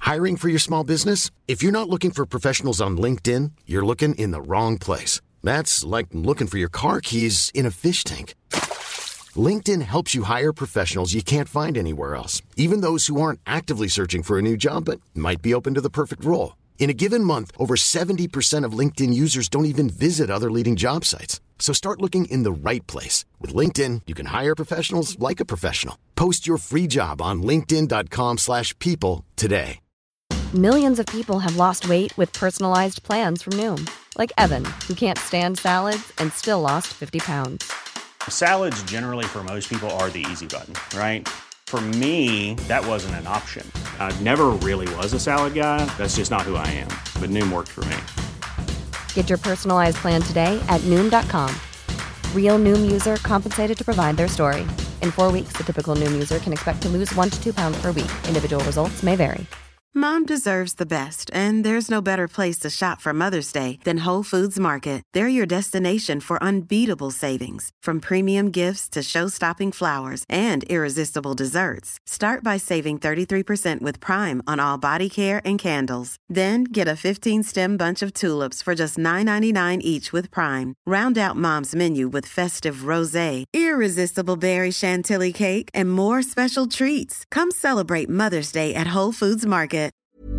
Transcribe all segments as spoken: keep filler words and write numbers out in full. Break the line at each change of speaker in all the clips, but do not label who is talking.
Hiring for your small business? If you're not looking for professionals on LinkedIn, you're looking in the wrong place. That's like looking for your car keys in a fish tank. LinkedIn helps you hire professionals you can't find anywhere else, even those who aren't actively searching for a new job but might be open to the perfect role. In a given month, over seventy percent of LinkedIn users don't even visit other leading job sites. So start looking in the right place. With LinkedIn, you can hire professionals like a professional. Post your free job on linkedin.com slash people today.
Millions of people have lost weight with personalized plans from Noom. Like Evan, who can't stand salads and still lost fifty pounds.
Salads generally for most people are the easy button, right? For me, that wasn't an option. I never really was a salad guy. That's just not who I am. But Noom worked for me.
Get your personalized plan today at Noom dot com. Real Noom user compensated to provide their story. In four weeks, the typical Noom user can expect to lose one to two pounds per week. Individual results may vary.
Mom deserves the best, and there's no better place to shop for Mother's Day than Whole Foods Market. They're your destination for unbeatable savings, from premium gifts to show-stopping flowers and irresistible desserts. Start by saving thirty-three percent with Prime on all body care and candles. Then get a fifteen-stem bunch of tulips for just nine ninety-nine each with Prime. Round out Mom's menu with festive rosé, irresistible berry chantilly cake, and more special treats. Come celebrate Mother's Day at Whole Foods Market.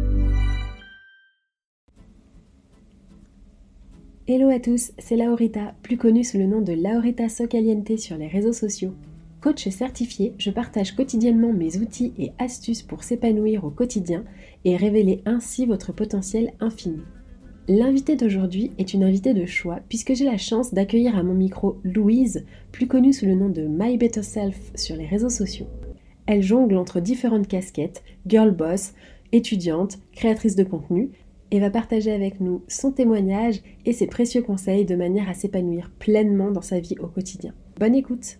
Hello à tous, c'est Laurita, plus connue sous le nom de Laurita Socaliente sur les réseaux sociaux. Coach certifié, je partage quotidiennement mes outils et astuces pour s'épanouir au quotidien et révéler ainsi votre potentiel infini. L'invitée d'aujourd'hui est une invitée de choix puisque j'ai la chance d'accueillir à mon micro Louise, plus connue sous le nom de My Better Self sur les réseaux sociaux. Elle jongle entre différentes casquettes, girl boss, étudiante, créatrice de contenu, et va partager avec nous son témoignage et ses précieux conseils de manière à s'épanouir pleinement dans sa vie au quotidien. Bonne écoute!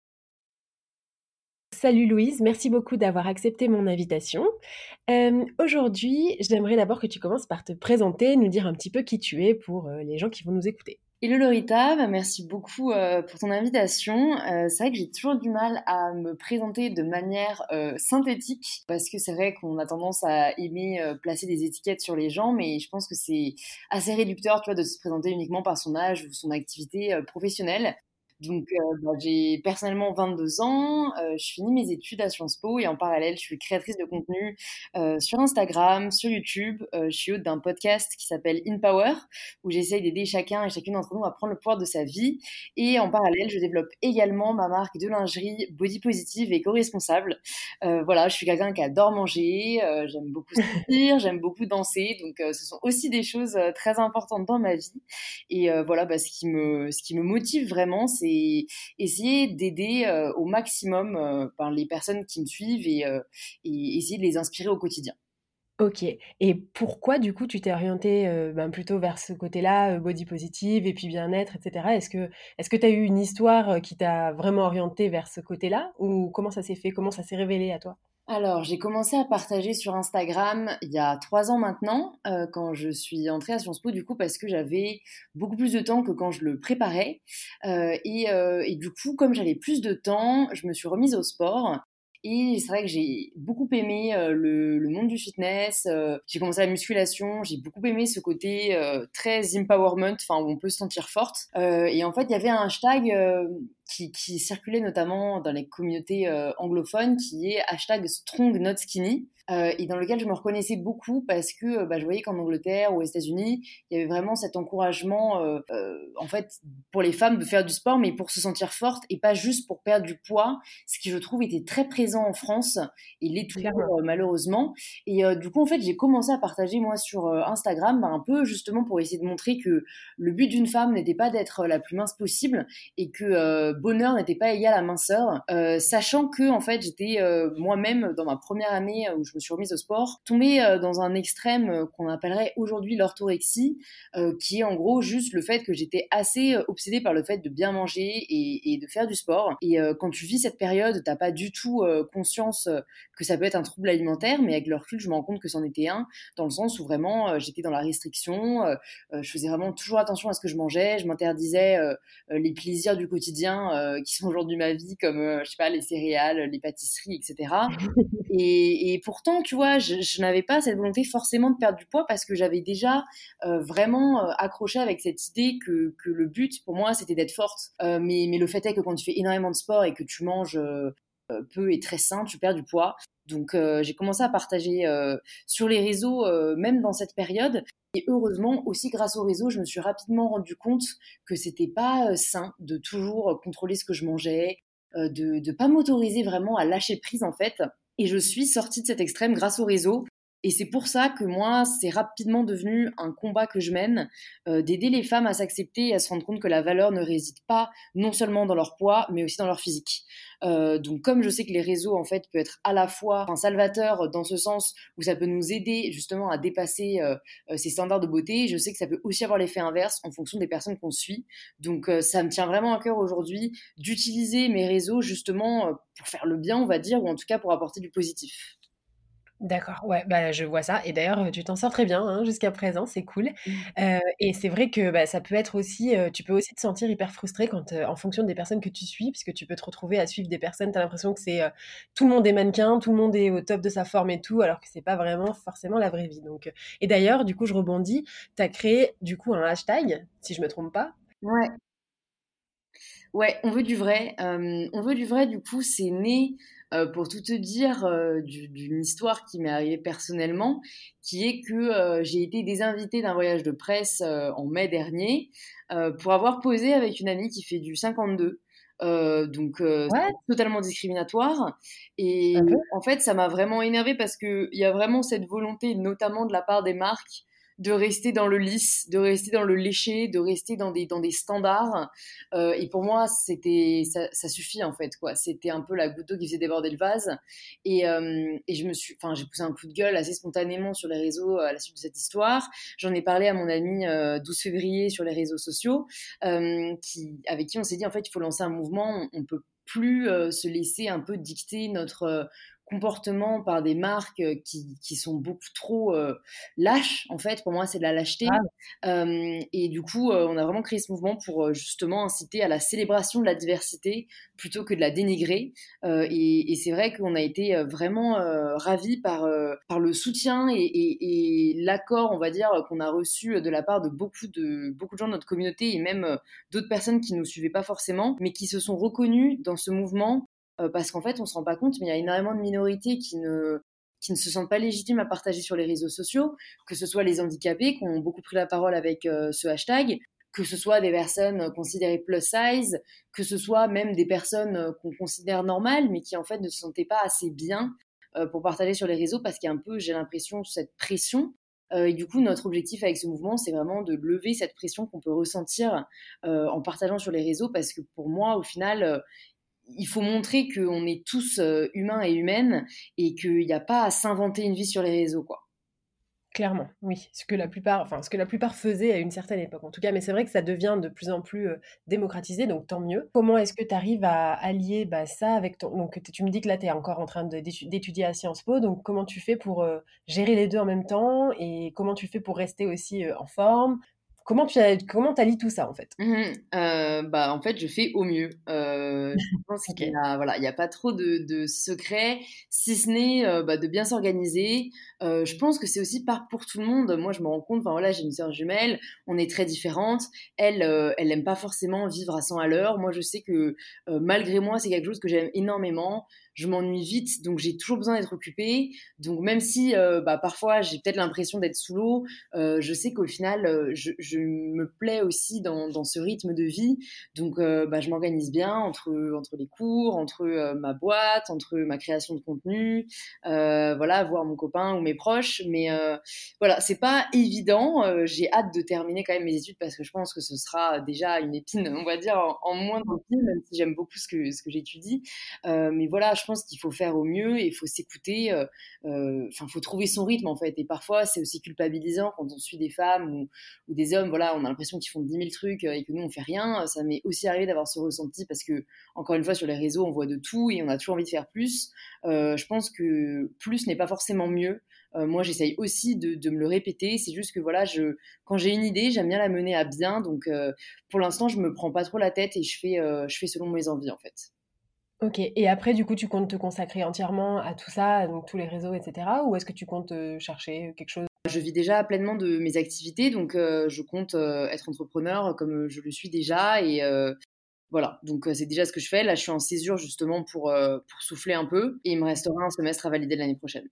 Salut Louise, merci beaucoup d'avoir accepté mon invitation. Euh, aujourd'hui, j'aimerais d'abord que tu commences par te présenter, nous dire un petit peu qui tu es pour euh, les gens qui vont nous écouter.
Hello Lorita, bah merci beaucoup euh, pour ton invitation. Euh, c'est vrai que j'ai toujours du mal à me présenter de manière euh, synthétique parce que c'est vrai qu'on a tendance à aimer euh, placer des étiquettes sur les gens, mais je pense que c'est assez réducteur, tu vois, de se présenter uniquement par son âge ou son activité euh, professionnelle. Donc, euh, bah, j'ai personnellement vingt-deux ans, euh, je finis mes études à Sciences Po et en parallèle, je suis créatrice de contenu euh, sur Instagram, sur YouTube. Euh, je suis hôte d'un podcast qui s'appelle In Power, où j'essaye d'aider chacun et chacune d'entre nous à prendre le pouvoir de sa vie. Et en parallèle, je développe également ma marque de lingerie body positive et éco-responsable. Euh, voilà, je suis quelqu'un qui adore manger, euh, j'aime beaucoup sortir, j'aime beaucoup danser. Donc, euh, ce sont aussi des choses euh, très importantes dans ma vie. Et euh, voilà, bah, ce qui me, ce qui me motive vraiment, c'est et essayer d'aider euh, au maximum euh, ben, les personnes qui me suivent et, euh, et essayer de les inspirer au quotidien.
Ok, et pourquoi du coup tu t'es orientée euh, ben, plutôt vers ce côté-là, euh, body positive et puis bien-être, et cetera. Est-ce que est-ce que tu as eu une histoire euh, qui t'a vraiment orientée vers ce côté-là ou comment ça s'est fait, comment ça s'est révélé à toi?
Alors, j'ai commencé à partager sur Instagram il y a trois ans maintenant, euh, quand je suis entrée à Sciences Po, du coup, parce que j'avais beaucoup plus de temps que quand je le préparais. Euh, et, euh, et du coup, comme j'avais plus de temps, je me suis remise au sport. Et c'est vrai que j'ai beaucoup aimé euh, le, le monde du fitness. Euh, j'ai commencé la musculation. J'ai beaucoup aimé ce côté euh, très empowerment, enfin où on peut se sentir forte. Euh, et en fait, il y avait un hashtag euh, qui, qui circulait notamment dans les communautés euh, anglophones, qui est hashtag Strong Not Skinny. Euh, et dans lequel je me reconnaissais beaucoup parce que euh, bah, je voyais qu'en Angleterre ou aux États-Unis, il y avait vraiment cet encouragement euh, euh, en fait pour les femmes de faire du sport, mais pour se sentir forte et pas juste pour perdre du poids, ce qui je trouve était très présent en France et l'est toujours euh, malheureusement. Et euh, du coup en fait j'ai commencé à partager moi sur euh, Instagram bah, un peu justement pour essayer de montrer que le but d'une femme n'était pas d'être la plus mince possible et que euh, bonheur n'était pas égal à minceur, euh, sachant que en fait j'étais euh, moi-même dans ma première année où je me suis remise au sport, tombée euh, dans un extrême euh, qu'on appellerait aujourd'hui l'orthorexie, euh, qui est en gros juste le fait que j'étais assez euh, obsédée par le fait de bien manger et, et de faire du sport. Et euh, quand tu vis cette période, t'as pas du tout euh, conscience euh, que ça peut être un trouble alimentaire, mais avec le recul, je me rends compte que c'en était un, dans le sens où vraiment euh, j'étais dans la restriction, euh, euh, je faisais vraiment toujours attention à ce que je mangeais, je m'interdisais euh, euh, les plaisirs du quotidien euh, qui sont aujourd'hui ma vie, comme euh, je sais pas, les céréales, les pâtisseries, et cetera. Et, et pour pourtant, tu vois, je, je n'avais pas cette volonté forcément de perdre du poids parce que j'avais déjà euh, vraiment euh, accroché avec cette idée que, que le but pour moi c'était d'être forte. Euh, mais, mais le fait est que quand tu fais énormément de sport et que tu manges euh, peu et très sain, tu perds du poids. Donc euh, j'ai commencé à partager euh, sur les réseaux, euh, même dans cette période. Et heureusement, aussi grâce au réseau, je me suis rapidement rendu compte que c'était pas euh, sain de toujours euh, contrôler ce que je mangeais, euh, de ne pas m'autoriser vraiment à lâcher prise en fait. Et je suis sortie de cet extrême grâce au réseau. Et c'est pour ça que moi, c'est rapidement devenu un combat que je mène, euh, d'aider les femmes à s'accepter et à se rendre compte que la valeur ne réside pas non seulement dans leur poids, mais aussi dans leur physique. Euh, donc comme je sais que les réseaux en fait peuvent être à la fois un salvateur dans ce sens où ça peut nous aider justement à dépasser euh, ces standards de beauté, je sais que ça peut aussi avoir l'effet inverse en fonction des personnes qu'on suit. Donc euh, ça me tient vraiment à cœur aujourd'hui d'utiliser mes réseaux justement euh, pour faire le bien, on va dire, ou en tout cas pour apporter du positif.
D'accord, ouais, bah, je vois ça et d'ailleurs, tu t'en sors très bien, hein, jusqu'à présent, c'est cool.
Mmh.
Heu et c'est vrai que, bah, ça peut être aussi, heu, tu peux aussi te sentir hyper frustré quand, heu, en fonction des personnes que tu suis, puisque tu peux te retrouver à suivre des personnes, tu as l'impression que c'est, heu, tout le monde est mannequin, tout le monde est au top de sa forme et tout, alors que c'est pas vraiment forcément la vraie vie donc heu et d'ailleurs, du coup, je rebondis, tu as créé, du coup, un hashtag, si je me trompe pas?
Ouais. Ouais, on veut du vrai. Euh, on veut du vrai, du coup, c'est né, euh, pour tout te dire, euh, du- d'une histoire qui m'est arrivée personnellement, qui est que euh, j'ai été désinvitée d'un voyage de presse euh, en mai dernier euh, pour avoir posé avec une amie qui fait du cinquante-deux. Euh, donc, euh,
Ouais,
c'est totalement discriminatoire. Et
un peu.
en fait, ça m'a vraiment énervée parce qu'il y a vraiment cette volonté, notamment de la part des marques, de rester dans le lisse, de rester dans le léché, de rester dans des, dans des standards. Euh, et pour moi, c'était ça, ça suffit en fait quoi. C'était un peu la goutte d'eau qui faisait déborder le vase. Et, euh, et je me suis, enfin, j'ai poussé un coup de gueule assez spontanément sur les réseaux à la suite de cette histoire. J'en ai parlé à mon ami euh, douze février sur les réseaux sociaux, euh, qui, avec qui on s'est dit en fait il faut lancer un mouvement. On, on peut plus euh, se laisser un peu dicter notre euh, comportement par des marques euh, qui, qui sont beaucoup trop euh, lâches. En fait, pour moi, c'est de la lâcheté. Euh, et du coup, euh, on a vraiment créé ce mouvement pour euh, justement inciter à la célébration de la diversité plutôt que de la dénigrer. Euh, et, et c'est vrai qu'on a été euh, vraiment euh, ravis par, euh, par le soutien et, et, et l'accord, on va dire, qu'on a reçu de la part de beaucoup de, beaucoup de gens de notre communauté et même euh, d'autres personnes qui ne nous suivaient pas forcément, mais qui se sont reconnues dans ce mouvement euh, parce qu'en fait, on ne se rend pas compte, mais il y a énormément de minorités qui ne qui ne se sentent pas légitimes à partager sur les réseaux sociaux, que ce soit les handicapés qui ont beaucoup pris la parole avec euh, ce hashtag, que ce soit des personnes considérées plus size, que ce soit même des personnes euh, qu'on considère normales, mais qui en fait ne se sentaient pas assez bien euh, pour partager sur les réseaux parce qu'il y a un peu, j'ai l'impression, cette pression. Euh, et du coup, notre objectif avec ce mouvement, c'est vraiment de lever cette pression qu'on peut ressentir euh, en partageant sur les réseaux parce que pour moi, au final, euh, il faut montrer qu'on est tous euh, humains et humaines et qu'il n'y a pas à s'inventer une vie sur les réseaux, quoi.
Clairement, oui. Ce que la plupart, enfin, ce que la plupart faisaient à une certaine époque, en tout cas. Mais c'est vrai que ça devient de plus en plus euh, démocratisé, donc tant mieux. Comment est-ce que tu arrives à allier bah, ça avec ton... Donc tu me dis que là, tu es encore en train de- d'étu- d'étudier à Sciences Po, donc comment tu fais pour euh, gérer les deux en même temps et comment tu fais pour rester aussi euh, en forme? Comment tu as... comment t'allies tout ça, en fait?
Mhm. Euh, bah, en fait, je fais au mieux. Euh, je pense
Ok.
qu'il y a, voilà, il y a pas trop de, de secrets, si ce n'est euh, bah, de bien s'organiser. Euh, je pense que c'est aussi pas pour tout le monde. Moi, je me rends compte, enfin voilà, j'ai une sœur jumelle, on est très différentes. Elle, euh, elle aime pas forcément vivre à cent à l'heure. Moi, je sais que euh, malgré moi, c'est quelque chose que j'aime énormément. Je m'ennuie vite, donc j'ai toujours besoin d'être occupée. Donc même si euh, bah, parfois j'ai peut-être l'impression d'être sous l'eau, euh, je sais qu'au final, euh, je, je me plais aussi dans, dans ce rythme de vie. Donc, euh, bah, je m'organise bien entre, entre les cours, entre euh, ma boîte, entre ma création de contenu, euh, voilà, voir mon copain ou mes proches. Mais euh, voilà, c'est pas évident. Euh, j'ai hâte de terminer quand même mes études parce que je pense que ce sera déjà une épine, on va dire, en, en moins dans le pied, même si j'aime beaucoup ce que, ce que j'étudie. Euh, mais voilà, je pense qu'il faut faire au mieux et il faut s'écouter. Enfin, euh, euh, faut trouver son rythme en fait. Et parfois, c'est aussi culpabilisant quand on suit des femmes ou, ou des hommes, voilà, on a l'impression qu'ils font dix mille trucs et que nous, on fait rien. Ça m'est aussi arrivé d'avoir ce ressenti parce que, encore une fois, sur les réseaux, on voit de tout et on a toujours envie de faire plus. Euh, je pense que plus n'est pas forcément mieux. Euh, moi, j'essaye aussi de, de me le répéter. C'est juste que, voilà, je, quand j'ai une idée, j'aime bien la mener à bien. Donc, euh, pour l'instant, je me prends pas trop la tête et je fais, euh, je fais selon mes envies, en fait.
Ok, et après, du coup, tu comptes te consacrer entièrement à tout ça, donc tous les réseaux, et cetera. Ou est-ce que tu comptes euh, chercher quelque chose?
Je vis déjà pleinement de mes activités, donc euh, je compte euh, être entrepreneur comme je le suis déjà. Et euh, voilà, donc euh, c'est déjà ce que je fais. Là, je suis en césure justement pour, euh, pour souffler un peu. Et il me restera un semestre à valider l'année prochaine.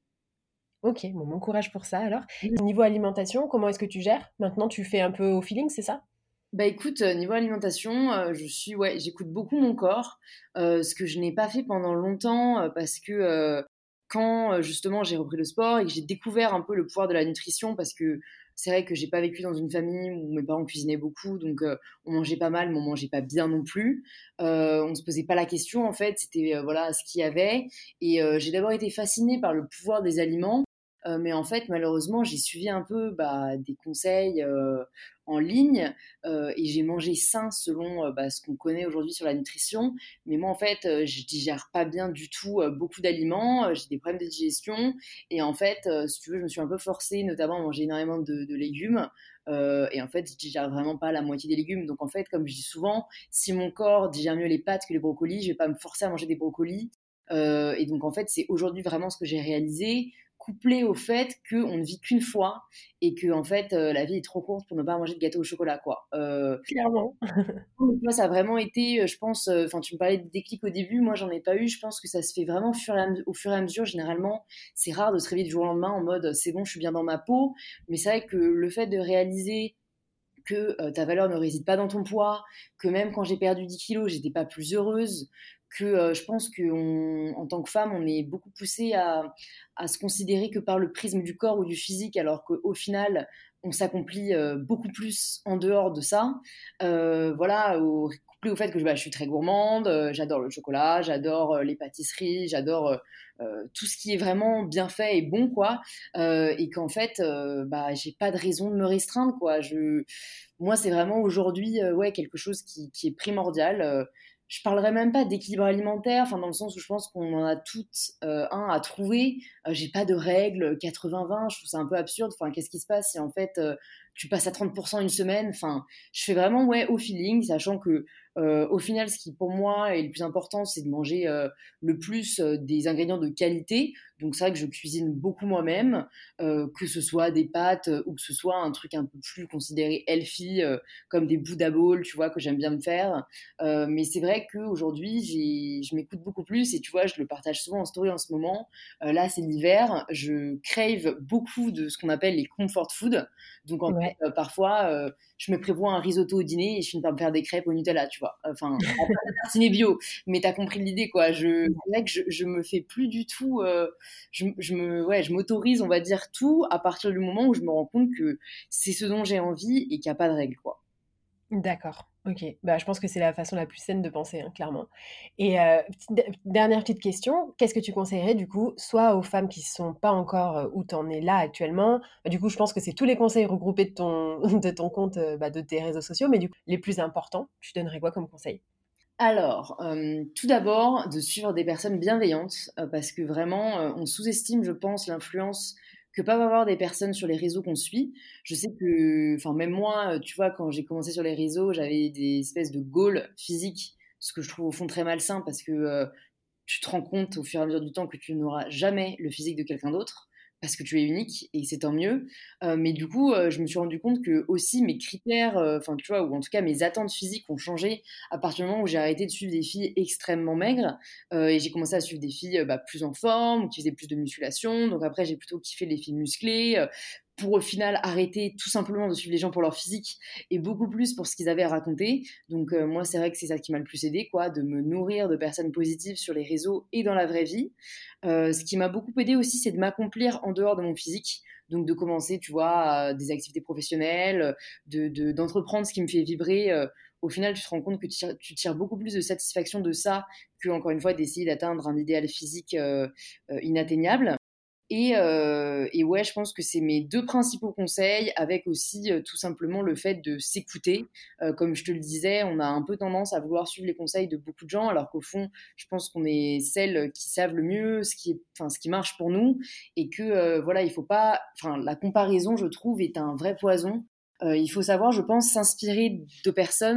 Ok, bon, bon courage pour ça alors. Niveau alimentation, comment est-ce que tu gères? Maintenant, tu fais un peu au feeling, c'est ça?
Bah écoute, euh, niveau alimentation, euh, je suis, ouais, j'écoute beaucoup mon corps, euh, ce que je n'ai pas fait pendant longtemps euh, parce que euh, quand euh, justement j'ai repris le sport et que j'ai découvert un peu le pouvoir de la nutrition, parce que c'est vrai que j'ai pas vécu dans une famille où mes parents cuisinaient beaucoup, donc euh, on mangeait pas mal, mais on mangeait pas bien non plus. Euh, on se posait pas la question en fait, c'était euh, voilà ce qu'il y avait. Et euh, j'ai d'abord été fascinée par le pouvoir des aliments. Euh, mais en fait, malheureusement, j'ai suivi un peu bah, des conseils euh, en ligne euh, et j'ai mangé sain selon euh, bah, ce qu'on connaît aujourd'hui sur la nutrition. Mais moi, en fait, euh, je digère pas bien du tout euh, beaucoup d'aliments. euh, j'ai des problèmes de digestion. Et en fait, euh, si tu veux, je me suis un peu forcée, notamment à manger énormément de, de légumes. Euh, et en fait, je digère vraiment pas la moitié des légumes. Donc, en fait, comme je dis souvent, si mon corps digère mieux les pâtes que les brocolis, je vais pas me forcer à manger des brocolis. Euh, et donc, en fait, c'est aujourd'hui vraiment ce que j'ai réalisé, couplé au fait qu'on ne vit qu'une fois et que en fait euh, la vie est trop courte pour ne pas manger de gâteau au chocolat, quoi. Euh,
Clairement.
moi, ça a vraiment été, euh, je pense, enfin, euh, tu me parlais de déclic au début, moi, j'en ai pas eu. Je pense que ça se fait vraiment au fur et à, au fur et à mesure. Généralement, c'est rare de se réveiller du jour au lendemain en mode c'est bon, je suis bien dans ma peau. Mais c'est vrai que le fait de réaliser que euh, ta valeur ne réside pas dans ton poids, que même quand j'ai perdu dix kilos, j'étais pas plus heureuse, que euh, je pense qu'en tant que femme, on est beaucoup poussé à, à se considérer que par le prisme du corps ou du physique, alors qu'au final, on s'accomplit euh, beaucoup plus en dehors de ça. Euh, voilà, au, couplé au fait que bah, je suis très gourmande, euh, j'adore le chocolat, j'adore euh, les pâtisseries, j'adore euh, euh, tout ce qui est vraiment bien fait et bon, quoi. Euh, et qu'en fait, euh, bah, j'ai pas de raison de me restreindre, quoi. Je, moi, c'est vraiment aujourd'hui, euh, ouais, quelque chose qui, qui est primordial. Euh, je parlerai même pas d'équilibre alimentaire, enfin dans le sens où je pense qu'on en a toutes euh, un à trouver. Euh, j'ai pas de règle quatre-vingts vingt, je trouve ça un peu absurde. Enfin, qu'est-ce qui se passe si en fait euh, tu passes à trente pour cent une semaine? Enfin, je fais vraiment ouais au feeling, sachant que euh, au final, ce qui pour moi est le plus important, c'est de manger euh, le plus euh, des ingrédients de qualité. Donc c'est vrai que je cuisine beaucoup moi-même, euh, que ce soit des pâtes euh, ou que ce soit un truc un peu plus considéré healthy, euh, comme des Buddha bowls, tu vois, que j'aime bien me faire. Euh, mais c'est vrai qu'aujourd'hui, j'ai, je m'écoute beaucoup plus et tu vois, je le partage souvent en story en ce moment. Euh, là, c'est l'hiver, je crave beaucoup de ce qu'on appelle les comfort food. Donc en
Ouais.
fait, euh, parfois, euh, je me prévois un risotto au dîner et je finis par me faire des crêpes au Nutella, tu vois. Enfin, tartiner bio, mais t'as compris l'idée, quoi. Je, c'est vrai que je, je me fais plus du tout, euh, je, je me, ouais, je m'autorise, on va dire tout à partir du moment où je me rends compte que c'est ce dont j'ai envie et qu'il n'y a pas de règle, quoi.
D'accord, OK. Bah, je pense que c'est la façon la plus saine de penser, hein, clairement. Et heu, petite de dernière petite question, qu'est-ce que tu conseillerais du coup, soit aux femmes qui sont pas encore, heu, où tu en es là actuellement, bah, du coup, je pense que c'est tous les conseils regroupés de ton de ton compte, heu, bah, de tes réseaux sociaux, mais du coup, les plus importants, tu donnerais quoi comme conseil?
Alors, euh, tout d'abord, de suivre des personnes bienveillantes, euh, parce que vraiment, euh, on sous-estime, je pense, l'influence que peuvent avoir des personnes sur les réseaux qu'on suit. Je sais que, enfin, même moi, euh, tu vois, quand j'ai commencé sur les réseaux, j'avais des espèces de goals physiques, ce que je trouve au fond très malsain, parce que euh, tu te rends compte au fur et à mesure du temps que tu n'auras jamais le physique de quelqu'un d'autre parce que tu es unique et c'est tant mieux. Euh, mais du coup, euh, je me suis rendu compte que aussi mes critères, euh, enfin tu vois, ou en tout cas mes attentes physiques ont changé à partir du moment où j'ai arrêté de suivre des filles extrêmement maigres euh, et j'ai commencé à suivre des filles euh, bah, plus en forme, ou qui faisaient plus de musculation. Donc après, j'ai plutôt kiffé les filles musclées. Euh, pour au final arrêter tout simplement de suivre les gens pour leur physique et beaucoup plus pour ce qu'ils avaient à raconter. Donc euh, moi, c'est vrai que c'est ça qui m'a le plus aidé, quoi, de me nourrir de personnes positives sur les réseaux et dans la vraie vie. Euh, ce qui m'a beaucoup aidé aussi, c'est de m'accomplir en dehors de mon physique. Donc de commencer, tu vois, des activités professionnelles, de, de, d'entreprendre ce qui me fait vibrer. Euh, au final, tu te rends compte que tu tires, tu tires beaucoup plus de satisfaction de ça que, encore une fois, d'essayer d'atteindre un idéal physique euh, euh, inatteignable. Et, euh, et ouais, je pense que c'est mes deux principaux conseils, avec aussi euh, tout simplement le fait de s'écouter. Euh, comme je te le disais, on a un peu tendance à vouloir suivre les conseils de beaucoup de gens, alors qu'au fond, je pense qu'on est celles qui savent le mieux ce qui, est, enfin, ce qui marche pour nous, et que euh, voilà, il faut pas, enfin, la comparaison, je trouve, est un vrai poison. Euh, il faut savoir, je pense, s'inspirer de personnes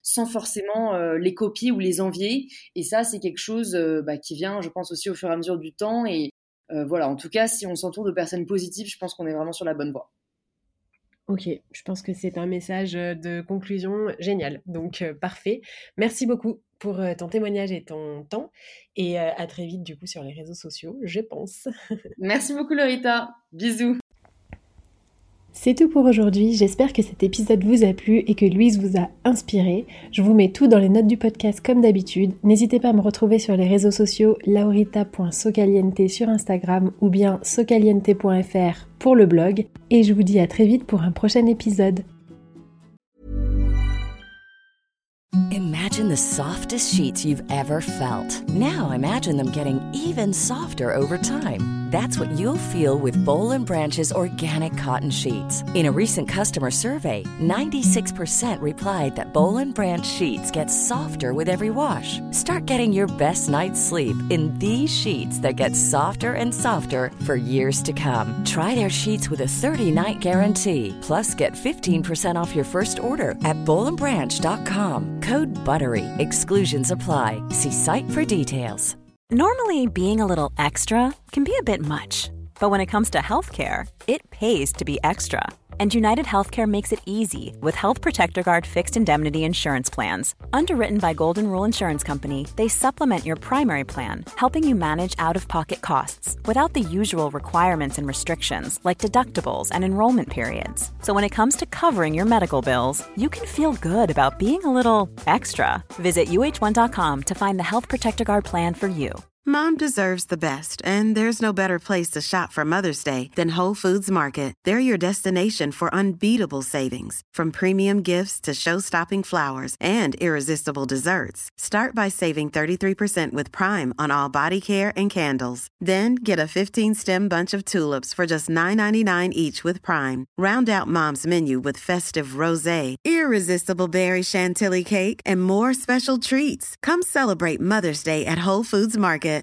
sans forcément euh, les copier ou les envier. Et ça, c'est quelque chose euh, bah, qui vient, je pense, aussi au fur et à mesure du temps. Et euh, voilà, en tout cas, si on s'entoure de personnes positives, je pense qu'on est vraiment sur la bonne voie.
Ok, je pense que c'est un message de conclusion génial. Donc, euh, parfait. Merci beaucoup pour euh, ton témoignage et ton temps. Et euh, à très vite, du coup, sur les réseaux sociaux, je pense.
Merci beaucoup, Lorita. Bisous.
C'est tout pour aujourd'hui, j'espère que cet épisode vous a plu et que Louise vous a inspiré. Je vous mets tout dans les notes du podcast comme d'habitude. N'hésitez pas à me retrouver sur les réseaux sociaux laurita point socaliente sur Instagram ou bien socaliente point f r pour le blog. Et je vous dis à très vite pour un prochain épisode.
Imagine the softest sheets you've ever felt. Now imagine them getting even softer over time. That's what you'll feel with Boll and Branch's organic cotton sheets. In a recent customer survey, ninety-six percent replied that Boll and Branch sheets get softer with every wash. Start getting your best night's sleep in these sheets that get softer and softer for years to come. Try their sheets with a thirty-night guarantee. Plus, get fifteen percent off your first order at boll and branch dot com. Code BUTTERY. Exclusions apply. See site for details.
Normally, being a little extra can be a bit much, but when it comes to healthcare, it pays to be extra. And United Healthcare makes it easy with Health Protector Guard fixed indemnity insurance plans. Underwritten by Golden Rule Insurance Company, they supplement your primary plan, helping you manage out-of-pocket costs without the usual requirements and restrictions like deductibles and enrollment periods. So when it comes to covering your medical bills, you can feel good about being a little extra. Visit U H one dot com to find the Health Protector Guard plan for you.
Mom deserves the best, and there's no better place to shop for Mother's Day than Whole Foods Market. They're your destination for unbeatable savings, from premium gifts to show-stopping flowers and irresistible desserts. Start by saving thirty-three percent with Prime on all body care and candles. Then get a fifteen-stem bunch of tulips for just nine ninety-nine each with Prime. Round out Mom's menu with festive rosé, irresistible berry chantilly cake, and more special treats. Come celebrate Mother's Day at Whole Foods Market.